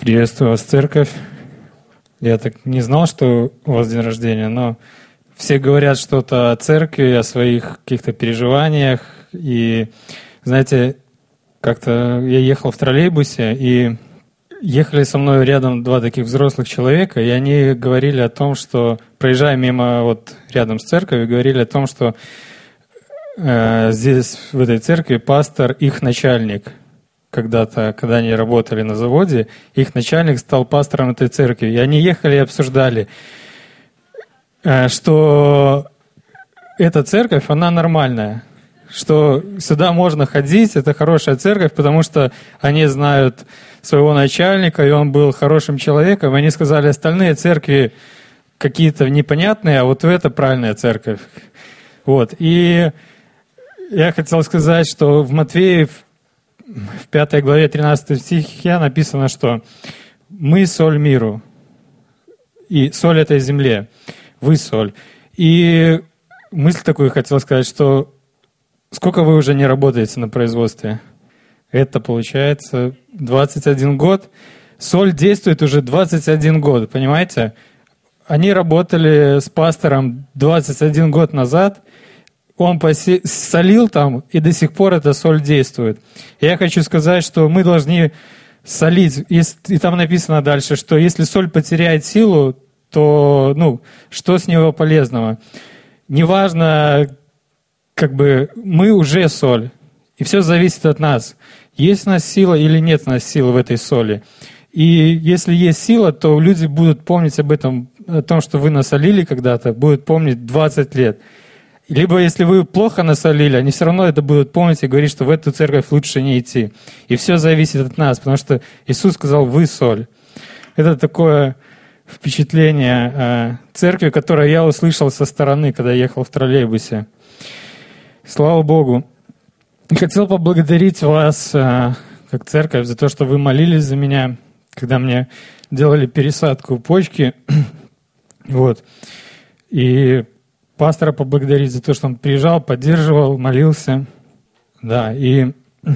Приветствую вас, церковь. Я так не знал, что у вас день рождения, но все говорят что-то о церкви, о своих каких-то переживаниях. И, знаете, как-то я ехал в троллейбусе, и ехали со мной рядом два таких взрослых человека, и они говорили о том, что, проезжая мимо вот рядом с церковью, говорили о том, что здесь, в этой церкви, пастор их начальник. Когда-то, когда они работали на заводе, их начальник стал пастором этой церкви. И они ехали и обсуждали, что эта церковь, она нормальная, что сюда можно ходить, это хорошая церковь, потому что они знают своего начальника, и он был хорошим человеком. И они сказали, остальные церкви какие-то непонятные, а вот это правильная церковь. Вот. И я хотел сказать, что в Матфея в 5 главе 13 стихе написано, что «Мы соль миру, и соль этой земле, вы соль». И мысль такую хотел сказать, что сколько вы уже не работаете на производстве? Это получается 21 год. Соль действует уже 21 год, понимаете? Они работали с пастором 21 год назад, он солил там, и до сих пор эта соль действует. И я хочу сказать, что мы должны солить. И там написано дальше, что если соль потеряет силу, то, что с него полезного? Неважно, мы уже соль. И все зависит от нас. Есть у нас сила или нет у нас силы в этой соли. И если есть сила, то люди будут помнить об этом, о том, что вы насолили когда-то, будут помнить 20 лет. Либо если вы плохо насолили, они все равно это будут помнить и говорить, что в эту церковь лучше не идти. И все зависит от нас, потому что Иисус сказал, вы соль. Это такое впечатление церкви, которое я услышал со стороны, когда ехал в троллейбусе. Слава Богу. И хотел поблагодарить вас, как церковь, за то, что вы молились за меня, когда мне делали пересадку почки. Вот. И пастора поблагодарить за то, что он приезжал, поддерживал, молился. Да, и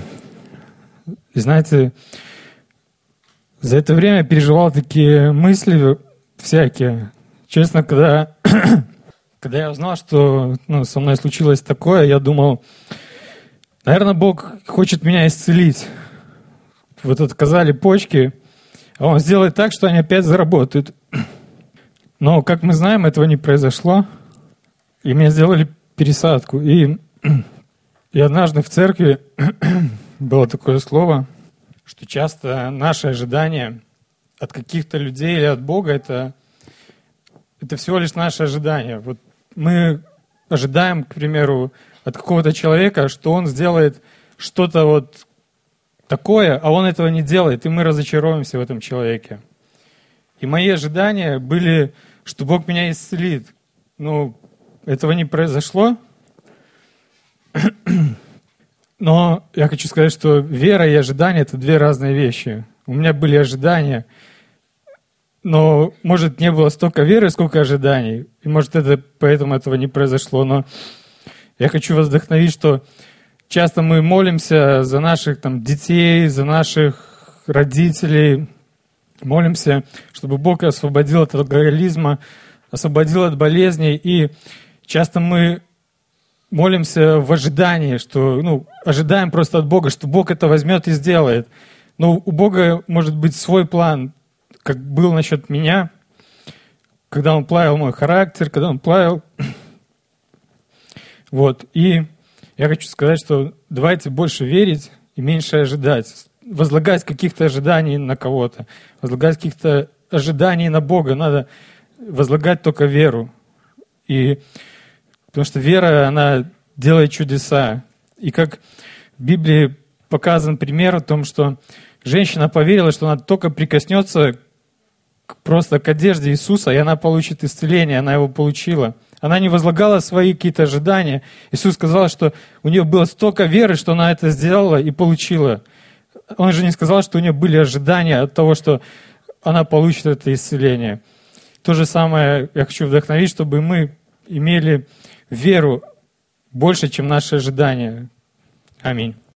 знаете, за это время переживал такие мысли всякие. Честно, когда я узнал, что со мной случилось такое, я думал, наверное, Бог хочет меня исцелить. Вот отказали почки, а Он сделает так, что они опять заработают. Но, как мы знаем, этого не произошло. И мне сделали пересадку. И однажды в церкви было такое слово, что часто наши ожидания от каких-то людей или от Бога это всего лишь наши ожидания. Вот мы ожидаем, к примеру, от какого-то человека, что он сделает что-то вот такое, а он этого не делает, и мы разочаровываемся в этом человеке. И мои ожидания были, что Бог меня исцелит. Этого не произошло. Но я хочу сказать, что вера и ожидание – это две разные вещи. У меня были ожидания, но, может, не было столько веры, сколько ожиданий. И, может, поэтому этого не произошло. Но я хочу вас вдохновить, что часто мы молимся за наших детей, за наших родителей. Молимся, чтобы Бог освободил от алкоголизма, освободил от болезней. И часто мы молимся в ожидании, что, ожидаем просто от Бога, что Бог это возьмет и сделает. Но у Бога может быть свой план, как был насчет меня, когда Он плавил мой характер, когда Он плавил. Вот. И я хочу сказать, что давайте больше верить и меньше ожидать. Возлагать каких-то ожиданий на кого-то, возлагать каких-то ожиданий на Бога. Надо возлагать только веру. Потому что вера, она делает чудеса. И как в Библии показан пример о том, что женщина поверила, что она только прикоснется просто к одежде Иисуса, и она получит исцеление, она его получила. Она не возлагала свои какие-то ожидания. Иисус сказал, что у нее было столько веры, что она это сделала и получила. Он же не сказал, что у нее были ожидания от того, что она получит это исцеление. То же самое я хочу вдохновить, чтобы мы имели веру больше, чем наши ожидания. Аминь.